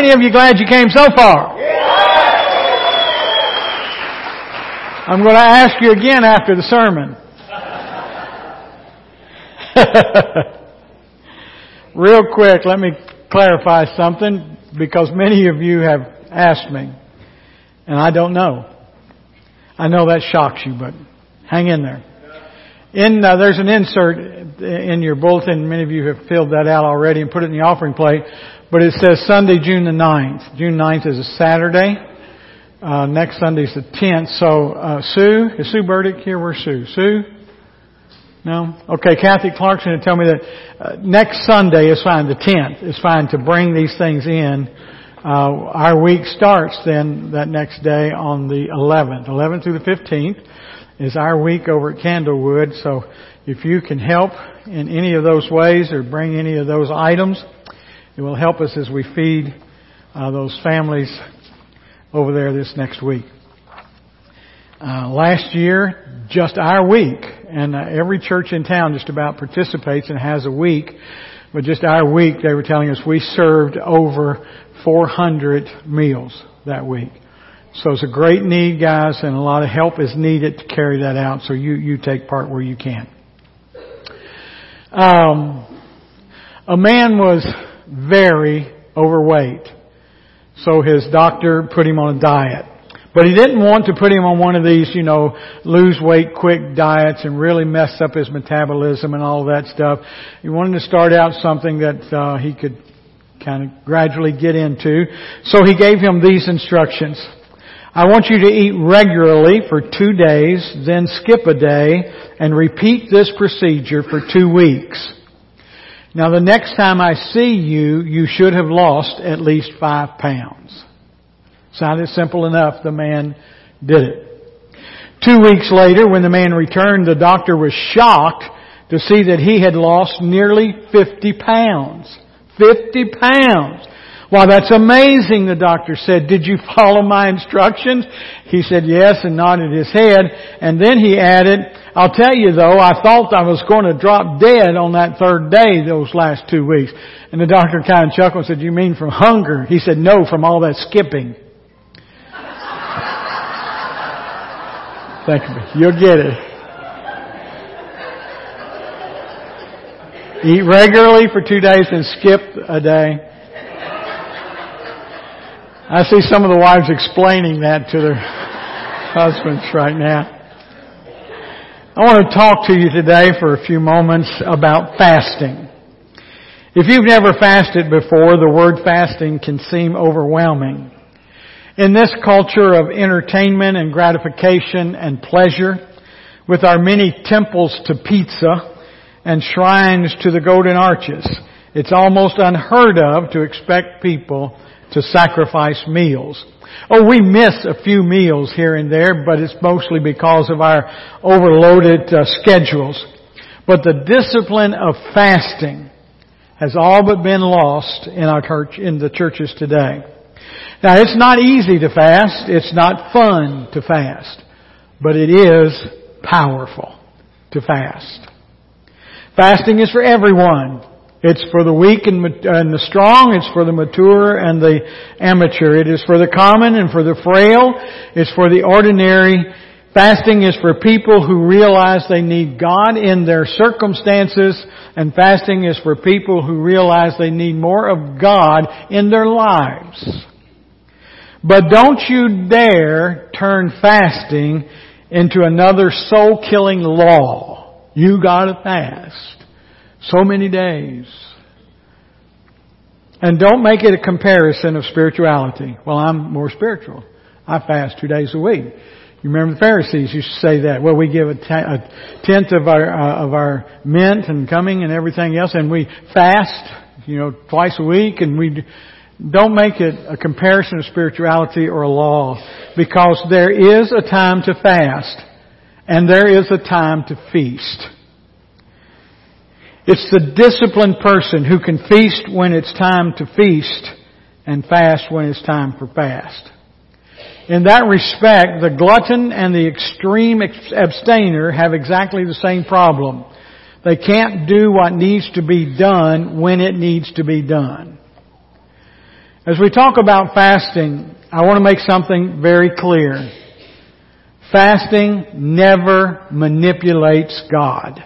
many of you glad you came so far? I'm going to ask you again after the sermon. Real quick, let me clarify something because many of you have asked me and I don't know. I know that shocks you, but hang in there. There's an insert in your bulletin. Many of you have filled that out already and put it in the offering plate. But it says Sunday, June the 9th. June 9th is a Saturday. Next Sunday is the 10th. So, Sue, is Sue Burdick here? Where's Sue? Sue? No? Okay, Kathy Clarkson will tell me that next Sunday is fine. The 10th is fine to bring these things in. Our week starts then that next day on the 11th. 11th through the 15th is our week over at Candlewood. So if you can help in any of those ways or bring any of those items, it will help us as we feed those families over there this next week. Last year, just our week, and every church in town just about participates and has a week, but just our week, they were telling us we served over 400 meals that week. So it's a great need, guys, and a lot of help is needed to carry that out, so you take part where you can. A man was very overweight, so his doctor put him on a diet. But he didn't want to put him on one of these, lose weight quick diets and really mess up his metabolism and all that stuff. He wanted to start out something that he could kind of gradually get into. So he gave him these instructions. I want you to eat regularly for 2 days, then skip a day, and repeat this procedure for 2 weeks. Now the next time I see you, you should have lost at least 5 pounds. Sounded simple enough. The man did it. 2 weeks later, when the man returned, the doctor was shocked to see that he had lost nearly 50 pounds. 50 pounds! Wow, that's amazing, the doctor said. Did you follow my instructions? He said yes and nodded his head. And then he added, I'll tell you though, I thought I was going to drop dead on that 3rd day those last 2 weeks. And the doctor kind of chuckled and said, you mean from hunger? He said, no, from all that skipping. Thank you. You'll get it. Eat regularly for 2 days and skip a day. I see some of the wives explaining that to their husbands right now. I want to talk to you today for a few moments about fasting. If you've never fasted before, the word fasting can seem overwhelming. In this culture of entertainment and gratification and pleasure, with our many temples to pizza and shrines to the golden arches, it's almost unheard of to expect people to sacrifice meals. Oh, we miss a few meals here and there, but it's mostly because of our overloaded schedules. But the discipline of fasting has all but been lost in the churches today. Now, it's not easy to fast. It's not fun to fast. But it is powerful to fast. Fasting is for everyone. It's for the weak and the strong. It's for the mature and the amateur. It is for the common and for the frail. It's for the ordinary. Fasting is for people who realize they need God in their circumstances. And fasting is for people who realize they need more of God in their lives. But don't you dare turn fasting into another soul-killing law. You gotta fast. So many days. And don't make it a comparison of spirituality. Well, I'm more spiritual. I fast 2 days a week. You remember the Pharisees used to say that. Well, we give a tenth of our mint and coming and everything else, and we fast, twice a week, and we don't make it a comparison of spirituality or a law, because there is a time to fast, and there is a time to feast. It's the disciplined person who can feast when it's time to feast and fast when it's time for fast. In that respect, the glutton and the extreme abstainer have exactly the same problem. They can't do what needs to be done when it needs to be done. As we talk about fasting, I want to make something very clear. Fasting never manipulates God.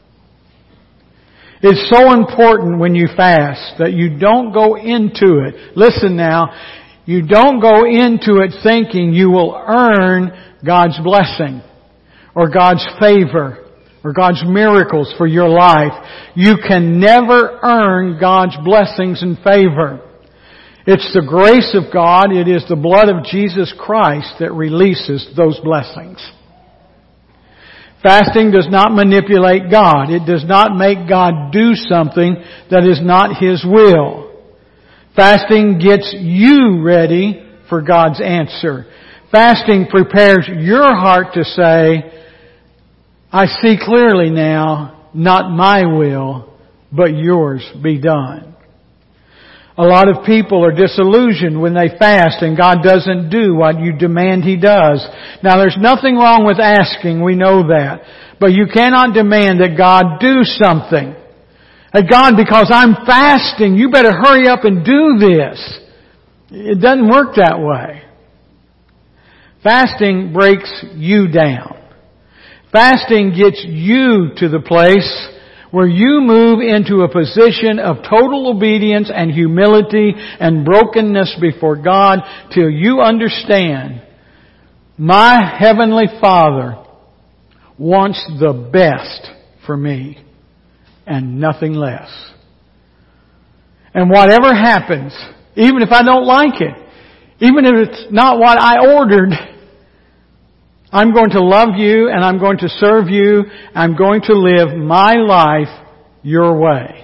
It's so important when you fast that you don't go into it. Listen now, you don't go into it thinking you will earn God's blessing or God's favor or God's miracles for your life. You can never earn God's blessings and favor. It's the grace of God, it is the blood of Jesus Christ that releases those blessings. Fasting does not manipulate God. It does not make God do something that is not His will. Fasting gets you ready for God's answer. Fasting prepares your heart to say, I see clearly now, not my will, but yours be done. A lot of people are disillusioned when they fast and God doesn't do what you demand He does. Now there's nothing wrong with asking, we know that. But you cannot demand that God do something. That God, because I'm fasting, you better hurry up and do this. It doesn't work that way. Fasting breaks you down. Fasting gets you to the place where you move into a position of total obedience and humility and brokenness before God till you understand my Heavenly Father wants the best for me and nothing less. And whatever happens, even if I don't like it, even if it's not what I ordered, I'm going to love you and I'm going to serve you. I'm going to live my life your way.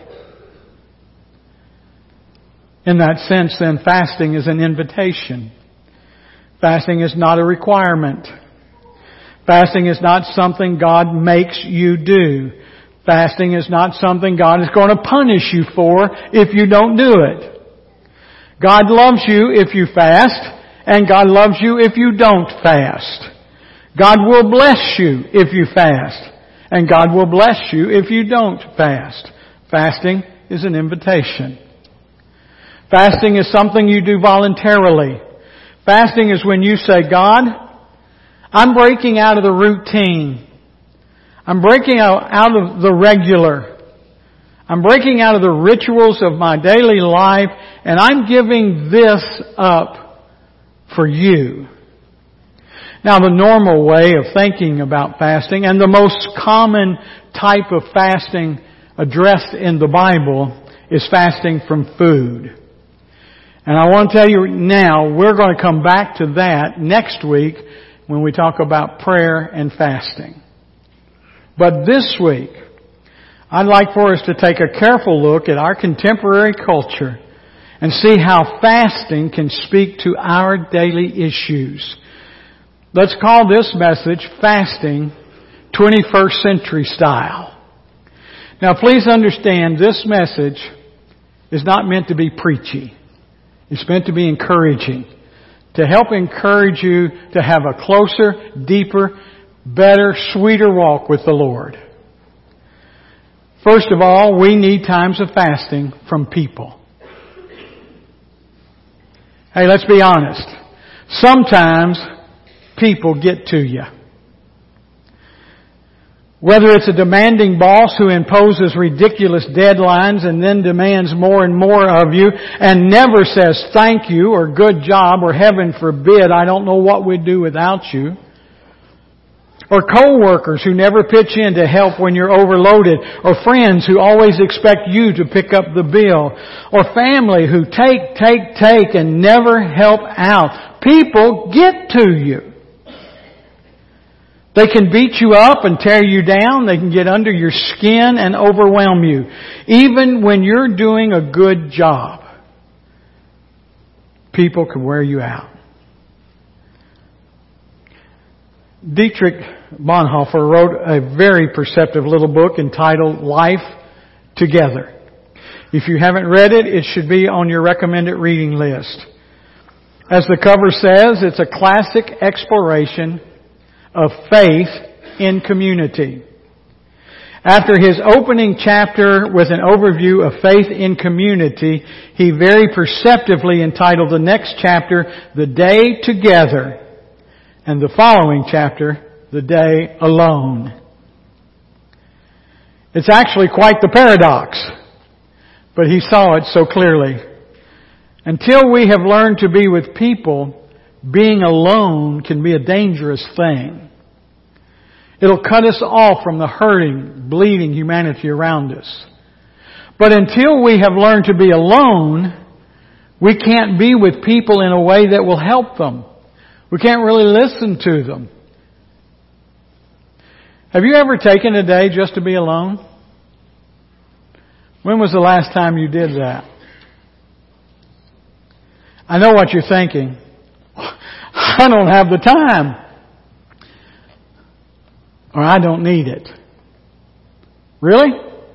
In that sense, then, fasting is an invitation. Fasting is not a requirement. Fasting is not something God makes you do. Fasting is not something God is going to punish you for if you don't do it. God loves you if you fast, and God loves you if you don't fast. God will bless you if you fast, and God will bless you if you don't fast. Fasting is an invitation. Fasting is something you do voluntarily. Fasting is when you say, God, I'm breaking out of the routine. I'm breaking out of the regular. I'm breaking out of the rituals of my daily life, and I'm giving this up for you. Now, the normal way of thinking about fasting, and the most common type of fasting addressed in the Bible, is fasting from food. And I want to tell you now, we're going to come back to that next week when we talk about prayer and fasting. But this week, I'd like for us to take a careful look at our contemporary culture and see how fasting can speak to our daily issues. Let's call this message Fasting 21st Century Style. Now please understand, this message is not meant to be preachy. It's meant to be encouraging. To help encourage you to have a closer, deeper, better, sweeter walk with the Lord. First of all, we need times of fasting from people. Hey, let's be honest. Sometimes people get to you. Whether it's a demanding boss who imposes ridiculous deadlines and then demands more and more of you and never says thank you or good job or heaven forbid, I don't know what we'd do without you. Or co-workers who never pitch in to help when you're overloaded. Or friends who always expect you to pick up the bill. Or family who take and never help out. People get to you. They can beat you up and tear you down. They can get under your skin and overwhelm you. Even when you're doing a good job, people can wear you out. Dietrich Bonhoeffer wrote a very perceptive little book entitled Life Together. If you haven't read it, it should be on your recommended reading list. As the cover says, it's a classic exploration of faith in community. After his opening chapter with an overview of faith in community, he very perceptively entitled the next chapter, The Day Together, and the following chapter, The Day Alone. It's actually quite the paradox, but he saw it so clearly. Until we have learned to be with people, being alone can be a dangerous thing. It'll cut us off from the hurting, bleeding humanity around us. But until we have learned to be alone, we can't be with people in a way that will help them. We can't really listen to them. Have you ever taken a day just to be alone? When was the last time you did that? I know what you're thinking. I don't have the time. Or I don't need it. Really?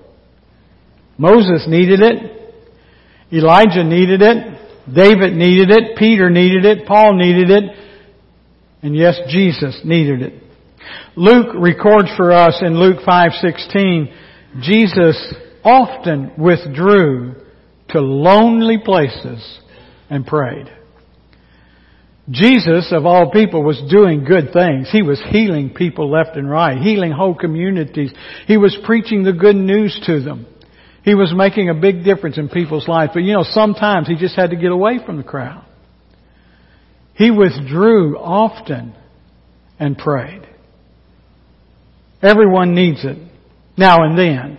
Moses needed it. Elijah needed it. David needed it. Peter needed it. Paul needed it. And yes, Jesus needed it. Luke records for us in Luke 5:16, Jesus often withdrew to lonely places and prayed. Jesus, of all people, was doing good things. He was healing people left and right, healing whole communities. He was preaching the good news to them. He was making a big difference in people's lives. But sometimes he just had to get away from the crowd. He withdrew often and prayed. Everyone needs it now and then.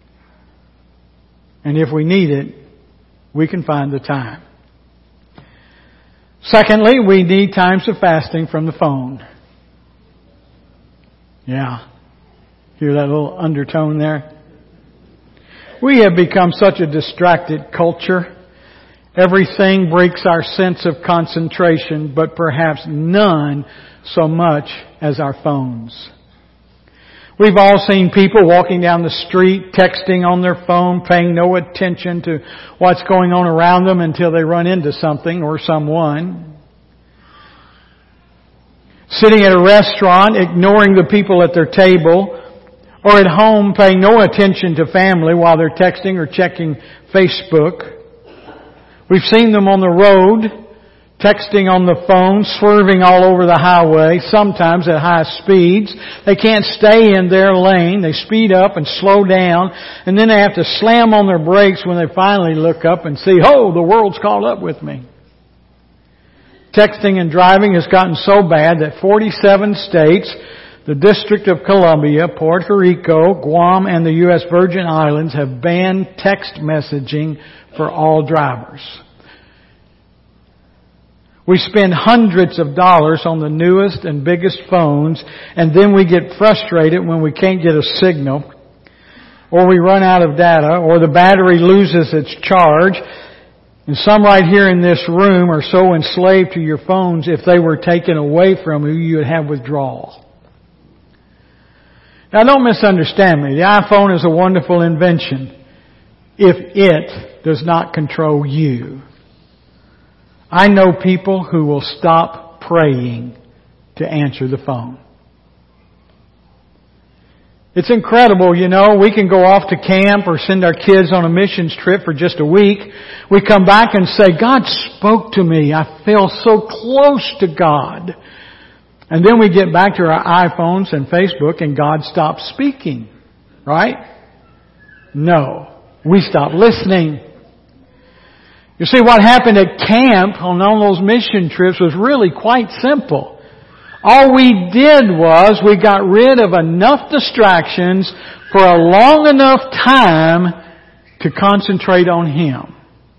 And if we need it, we can find the time. Secondly, we need times of fasting from the phone. Yeah. Hear that little undertone there? We have become such a distracted culture. Everything breaks our sense of concentration, but perhaps none so much as our phones. We've all seen people walking down the street, texting on their phone, paying no attention to what's going on around them until they run into something or someone. Sitting at a restaurant, ignoring the people at their table, or at home paying no attention to family while they're texting or checking Facebook. We've seen them on the road, texting on the phone, swerving all over the highway, sometimes at high speeds. They can't stay in their lane. They speed up and slow down, and then they have to slam on their brakes when they finally look up and see, oh, the world's caught up with me. Texting and driving has gotten so bad that 47 states, the District of Columbia, Puerto Rico, Guam, and the U.S. Virgin Islands have banned text messaging for all drivers. We spend hundreds of dollars on the newest and biggest phones, and then we get frustrated when we can't get a signal, or we run out of data, or the battery loses its charge. And some right here in this room are so enslaved to your phones, if they were taken away from you, you would have withdrawal. Now don't misunderstand me. The iPhone is a wonderful invention if it does not control you. I know people who will stop praying to answer the phone. It's incredible, we can go off to camp or send our kids on a missions trip for just a week. We come back and say, God spoke to me. I feel so close to God. And then we get back to our iPhones and Facebook and God stops speaking. Right? No. We stop listening. You see, what happened at camp on all those mission trips was really quite simple. All we did was we got rid of enough distractions for a long enough time to concentrate on Him.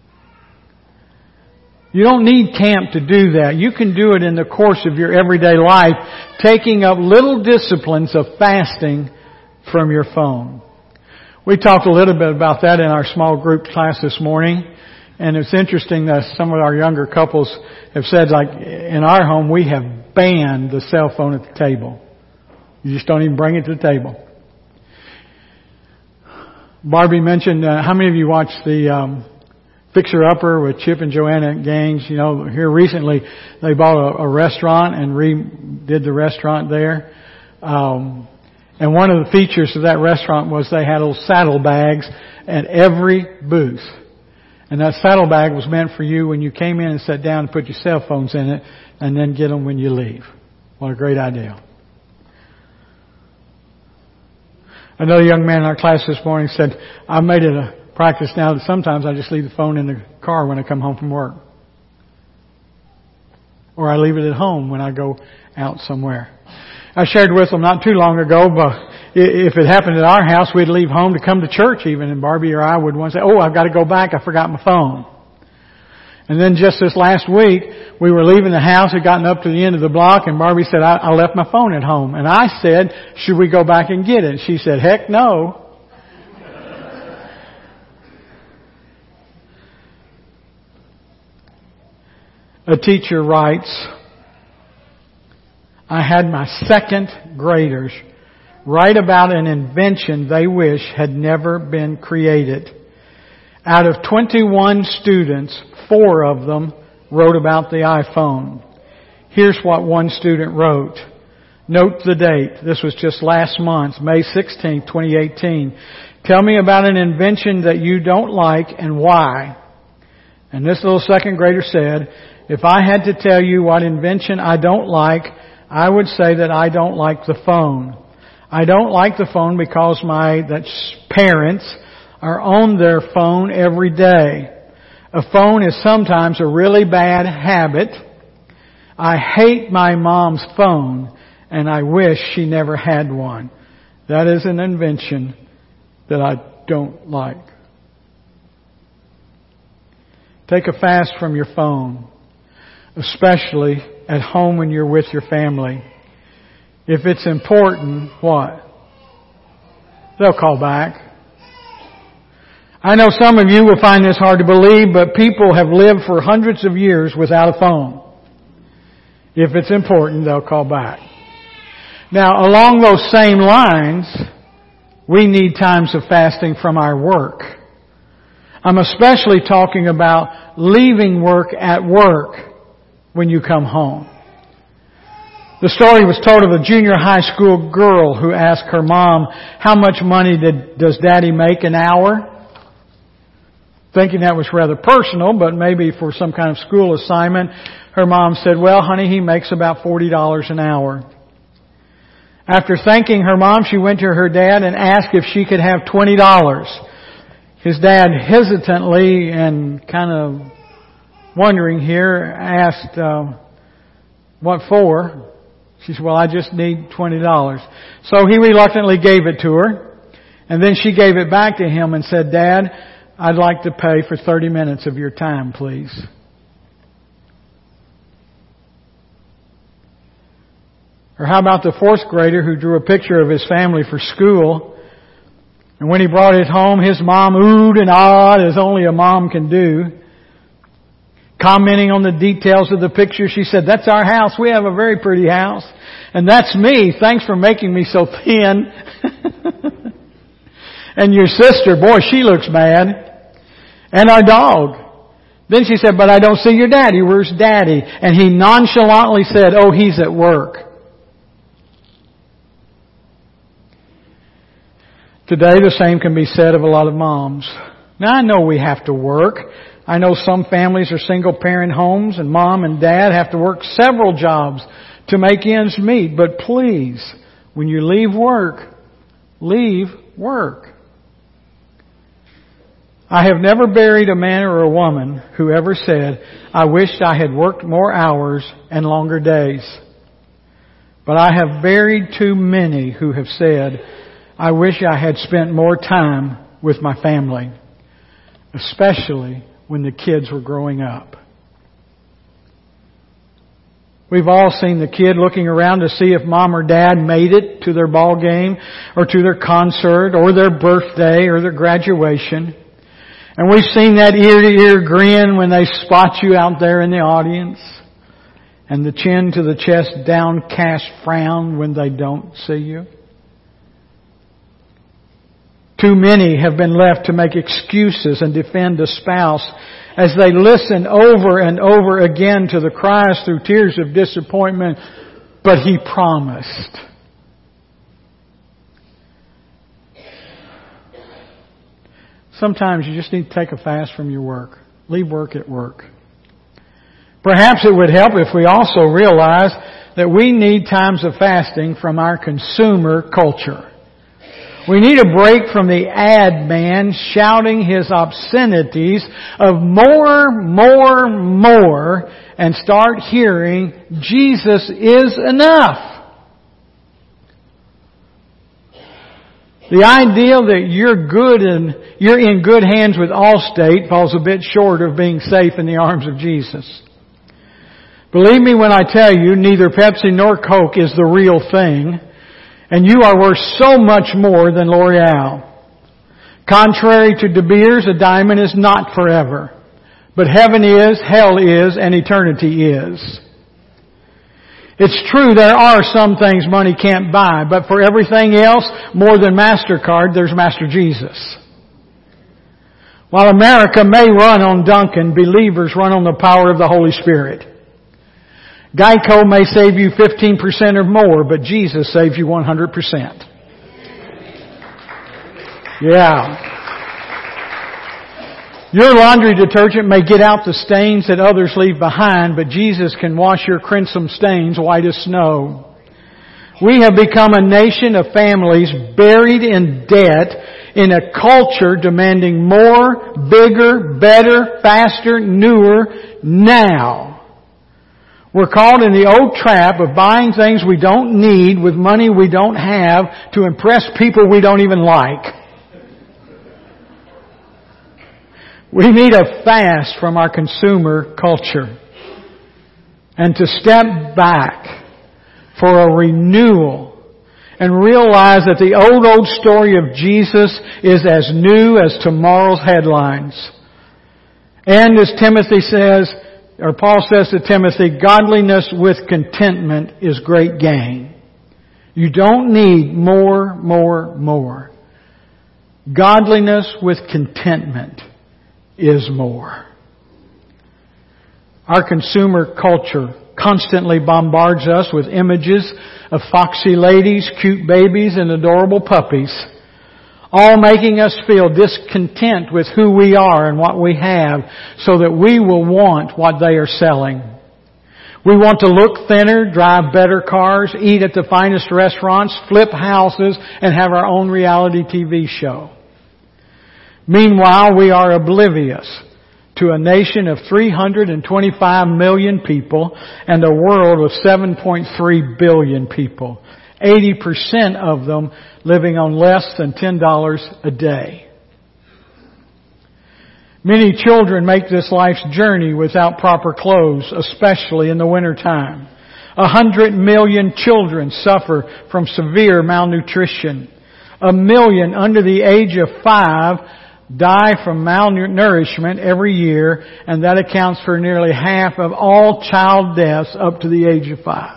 You don't need camp to do that. You can do it in the course of your everyday life, taking up little disciplines of fasting from your phone. We talked a little bit about that in our small group class this morning. And it's interesting that some of our younger couples have said, like, in our home, we have banned the cell phone at the table. You just don't even bring it to the table. Barbie mentioned, how many of you watched the Fixer Upper with Chip and Joanna Gaines? Here recently, they bought a restaurant and redid the restaurant there. And And one of the features of that restaurant was they had little saddlebags at every booth. And that saddlebag was meant for you when you came in and sat down and put your cell phones in it and then get them when you leave. What a great idea. Another young man in our class this morning said, I've made it a practice now that sometimes I just leave the phone in the car when I come home from work. Or I leave it at home when I go out somewhere. I shared with them not too long ago, but if it happened at our house, we'd leave home to come to church even, and Barbie or I would want to say, I've got to go back, I forgot my phone. And then just this last week, we were leaving the house, had gotten up to the end of the block, and Barbie said, I left my phone at home. And I said, should we go back and get it? She said, heck no. A teacher writes, I had my second graders write about an invention they wish had never been created. Out of 21 students, 4 of them wrote about the iPhone. Here's what one student wrote. Note the date. This was just last month, May 16, 2018. Tell me about an invention that you don't like and why. And this little second grader said, if I had to tell you what invention I don't like, I would say that I don't like the phone. I don't like the phone because my parents are on their phone every day. A phone is sometimes a really bad habit. I hate my mom's phone and I wish she never had one. That is an invention that I don't like. Take a fast from your phone, especially at home when you're with your family. If it's important, what? They'll call back. I know some of you will find this hard to believe, but people have lived for hundreds of years without a phone. If it's important, they'll call back. Now, along those same lines, we need times of fasting from our work. I'm especially talking about leaving work at work when you come home. The story was told of a junior high school girl who asked her mom, how much money does Daddy make an hour? Thinking that was rather personal, but maybe for some kind of school assignment, her mom said, well, honey, he makes about $40 an hour. After thanking her mom, she went to her dad and asked if she could have $20. His dad hesitantly and kind of wondering here asked, what for? She said, well, I just need $20. So he reluctantly gave it to her. And then she gave it back to him and said, Dad, I'd like to pay for 30 minutes of your time, please. Or how about the 4th grader who drew a picture of his family for school? And when he brought it home, his mom oohed and awed as only a mom can do. Commenting on the details of the picture, she said, that's our house. We have a very pretty house. And that's me. Thanks for making me so thin. And your sister, boy, she looks bad. And our dog. Then she said, but I don't see your daddy. Where's Daddy? And he nonchalantly said, oh, he's at work. Today, the same can be said of a lot of moms. Now, I know we have to work. I know some families are single-parent homes, and mom and dad have to work several jobs to make ends meet. But please, when you leave work, leave work. I have never buried a man or a woman who ever said, I wished I had worked more hours and longer days. But I have buried too many who have said, I wish I had spent more time with my family, especially when the kids were growing up. We've all seen the kid looking around to see if mom or dad made it to their ball game or to their concert or their birthday or their graduation. And we've seen that ear-to-ear grin when they spot you out there in the audience and the chin to the chest downcast frown when they don't see you. Too many have been left to make excuses and defend a spouse as they listen over and over again to the cries through tears of disappointment, but he promised. sometimes you just need to take a fast from your work. Leave work at work. Perhaps it would help if we also realize that we need times of fasting from our consumer culture. We need a break from the ad man shouting his obscenities of more, more, more, and start hearing Jesus is enough. The idea that you're in good hands with Allstate falls a bit short of being safe in the arms of Jesus. Believe me when I tell you, neither Pepsi nor Coke is the real thing, and you are worth so much more than L'Oreal. Contrary to De Beers, a diamond is not forever, but heaven is, hell is, and eternity is. It's true there are some things money can't buy, but for everything else, more than MasterCard, there's Master Jesus. While America may run on Dunkin', believers run on the power of the Holy Spirit. Geico may save you 15% or more, but Jesus saves you 100%. Yeah. Your laundry detergent may get out the stains that others leave behind, but Jesus can wash your crimson stains white as snow. We have become a nation of families buried in debt in a culture demanding more, bigger, better, faster, newer, now. We're caught in the old trap of buying things we don't need with money we don't have to impress people we don't even like. We need a fast from our consumer culture and to step back for a renewal and realize that the old story of Jesus is as new as tomorrow's headlines. And as Timothy says, or Paul says to Timothy, godliness with contentment is great gain. You don't need more, more, more. Godliness with contentment is more. Our consumer culture constantly bombards us with images of foxy ladies, cute babies, and adorable puppies, all making us feel discontent with who we are and what we have so that we will want what they are selling. We want to look thinner, drive better cars, eat at the finest restaurants, flip houses, and have our own reality TV show. Meanwhile, we are oblivious to a nation of 325 million people and a world of 7.3 billion people. 80% of them living on less than $10 a day. Many children make this life's journey without proper clothes, especially in the wintertime. 100 million children suffer from severe malnutrition. 1 million under the age of 5 die from malnourishment every year, and that accounts for nearly half of all child deaths up to the age of 5.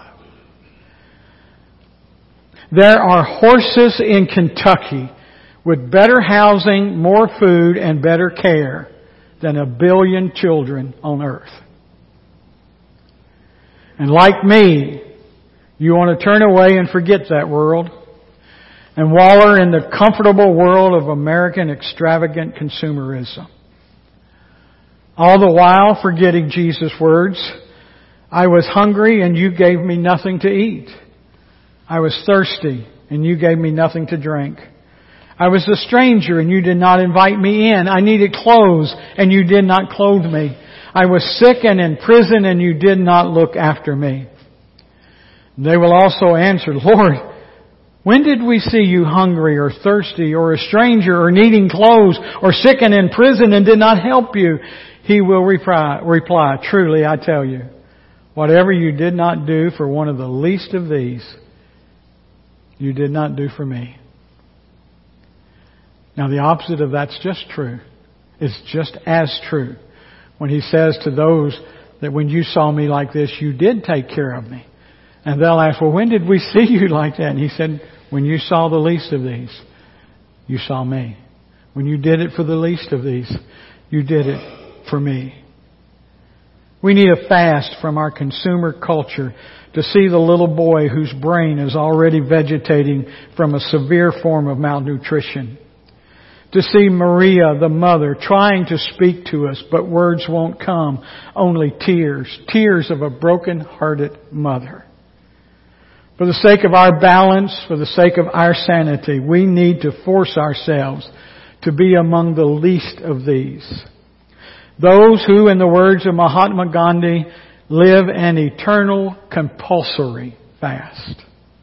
There are horses in Kentucky with better housing, more food, and better care than 1 billion children on earth. And like me, you want to turn away and forget that world and wallow in the comfortable world of American extravagant consumerism. All the while forgetting Jesus' words, I was hungry and you gave me nothing to eat. I was thirsty and you gave me nothing to drink. I was a stranger and you did not invite me in. I needed clothes and you did not clothe me. I was sick and in prison and you did not look after me. They will also answer, Lord, when did we see you hungry or thirsty or a stranger or needing clothes or sick and in prison and did not help you? He will reply, truly I tell you, whatever you did not do for one of the least of these, you did not do for me. Now the opposite of that's just true. It's just as true when he says to those that when you saw me like this, you did take care of me. And they'll ask, well, when did we see you like that? And he said, when you saw the least of these, you saw me. When you did it for the least of these, you did it for me. We need a fast from our consumer culture to see the little boy whose brain is already vegetating from a severe form of malnutrition. To see Maria, the mother, trying to speak to us, but words won't come, only tears. Tears of a broken-hearted mother. For the sake of our balance, for the sake of our sanity, we need to force ourselves to be among the least of these. Those who, in the words of Mahatma Gandhi, live an eternal compulsory fast.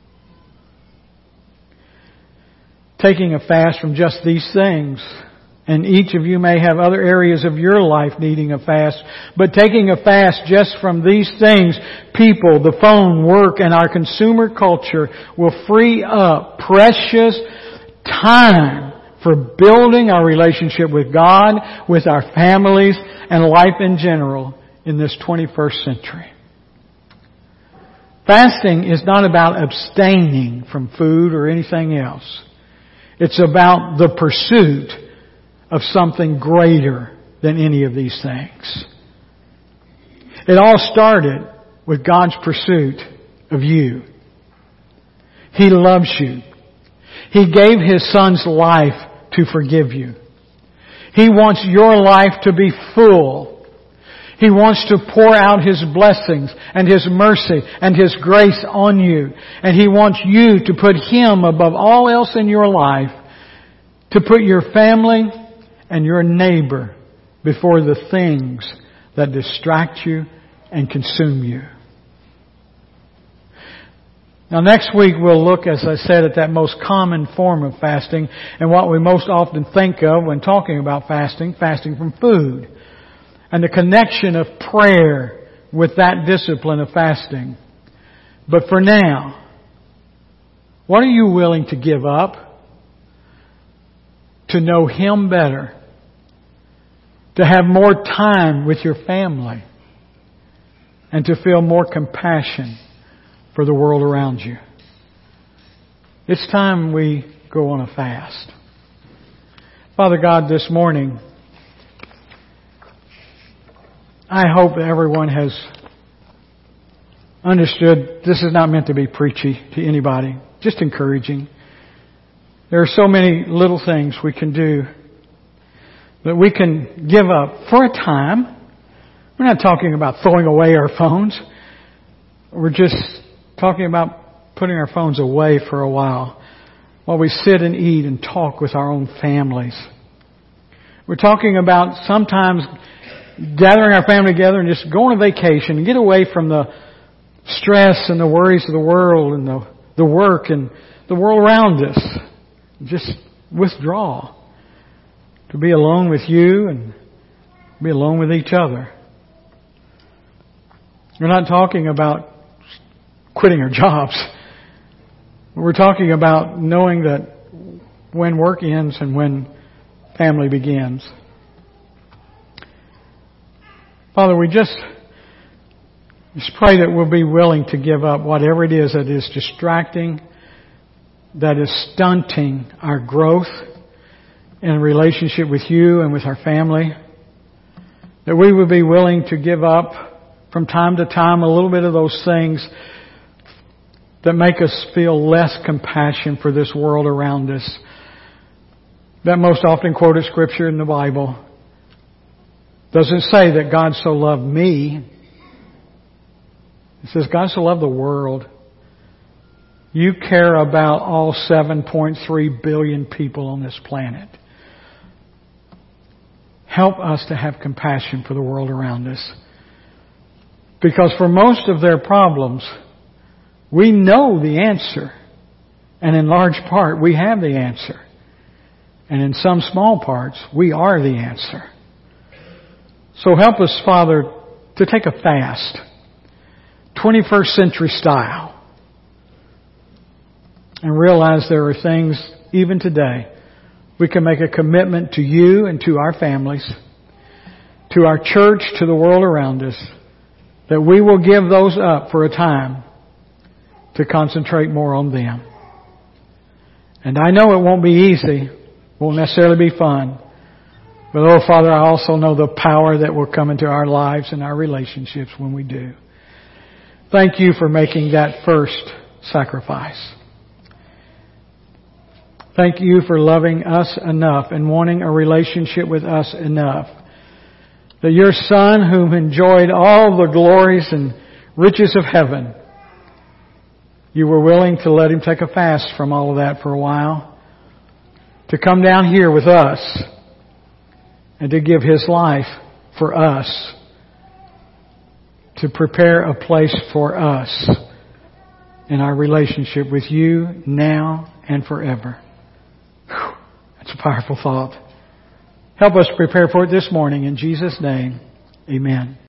Taking a fast from just these things. And each of you may have other areas of your life needing a fast. But taking a fast just from these things, people, the phone, work, and our consumer culture will free up precious time for building our relationship with God, with our families, and life in general in this 21st century. Fasting is not about abstaining from food or anything else. It's about the pursuit of something greater than any of these things. It all started with God's pursuit of you. He loves you. He gave His Son's life to forgive you. He wants your life to be full. He wants to pour out His blessings and His mercy and His grace on you. And He wants you to put Him above all else in your life, to put your family and your neighbor before the things that distract you and consume you. Now next week we'll look, as I said, at that most common form of fasting and what we most often think of when talking about fasting, fasting from food. And the connection of prayer with that discipline of fasting. But for now, what are you willing to give up to know Him better? To have more time with your family? And to feel more compassion for the world around you? It's time we go on a fast. Father God, this morning, I hope that everyone has understood this is not meant to be preachy to anybody, just encouraging. There are so many little things we can do that we can give up for a time. We're not talking about throwing away our phones. We're just talking about putting our phones away for a while we sit and eat and talk with our own families. We're talking about sometimes gathering our family together and just going on vacation and get away from the stress and the worries of the world and the work and the world around us. Just withdraw. To be alone with you and be alone with each other. We're not talking about quitting our jobs. We're talking about knowing that when work ends and when family begins. Father, we just pray that we'll be willing to give up whatever it is that is distracting, that is stunting our growth in relationship with you and with our family. That we would be willing to give up from time to time a little bit of those things that make us feel less compassion for this world around us. That most often quoted scripture in the Bible doesn't say that God so loved me. It says God so loved the world. You care about all 7.3 billion people on this planet. Help us to have compassion for the world around us. Because for most of their problems, we know the answer. And in large part, we have the answer. And in some small parts, we are the answer. So help us, Father, to take a fast. 21st century style. And realize there are things, even today, we can make a commitment to you and to our families, to our church, to the world around us, that we will give those up for a time to concentrate more on them. And I know it won't be easy, won't necessarily be fun, but oh Father, I also know the power that will come into our lives and our relationships when we do. Thank you for making that first sacrifice. Thank you for loving us enough and wanting a relationship with us enough that your Son, whom enjoyed all the glories and riches of heaven, you were willing to let Him take a fast from all of that for a while, to come down here with us and to give His life for us, to prepare a place for us in our relationship with you now and forever. Whew, that's a powerful thought. Help us prepare for it this morning. In Jesus' name, amen.